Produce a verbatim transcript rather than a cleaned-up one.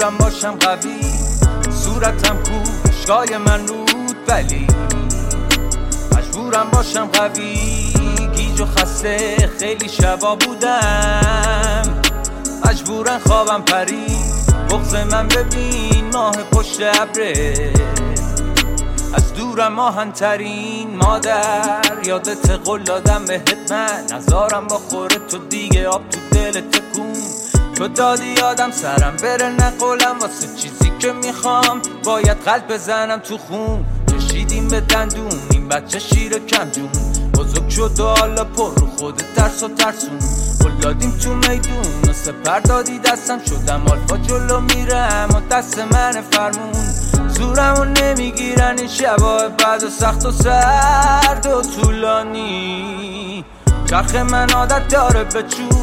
مجبورم باشم قوی، صورتم کو اشکای من رود ولی مجبورم باشم قوی. گیج و خسته خیلی شبا بودم، مجبورم خوابم پرید. بغض من ببین ماه پشت ابره، از دورم آهن‌ترین مادر. یادت قول دادم بهت من نزارم با خوره تو دیگه آب تو دل تکون. تو دادی یادم سرم بره نقولم واسه چیزی که میخوام باید قلب بزنم تو خون. کشیدیم به دندون این بچه شیر کم جون، بزرگ شد و حالا پر رو خود ترس و ترسون. گل دادیم تو میدون و سپر دادی دستم، شدم آلفا جلو میرم و دست من فرمون. زورمو نمیگیرن این شبای بعد و سخت و سرد و طولانی. چرخ من عادت داره به چون